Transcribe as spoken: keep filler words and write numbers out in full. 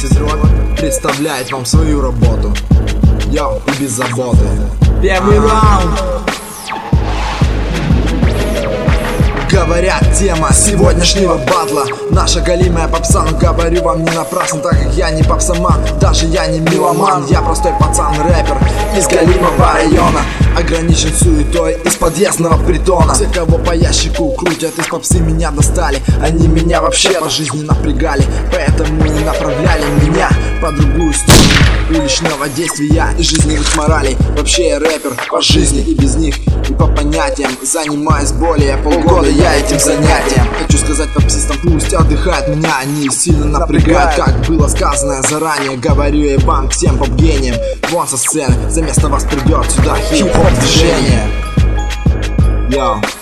физрод представляет вам свою работу. Йоу, и без заботы. Первый раунд. Говорят, тема сегодняшнего батла наша галимая попса, но говорю вам не напрасно, так как я не попсоман, даже я не меломан. Я простой пацан-рэпер из галимого района, ограничен суетой из подъездного притона. Все, кого по ящику крутят, из попсы меня достали. Они меня вообще по жизни напрягали, поэтому не направляли меня по другую сторону уличного действия и жизненных моралей. Вообще я рэпер по жизни и без них, и по понятиям занимаюсь более полгода я этим занятием. Хочу сказать попсистам, пусть отдыхают меня, они сильно напрягают. Как было сказано заранее, говорю я вам всем поп-гениям. Вон со сцены, за место вас придет сюда хип-хоп движение. Йоу.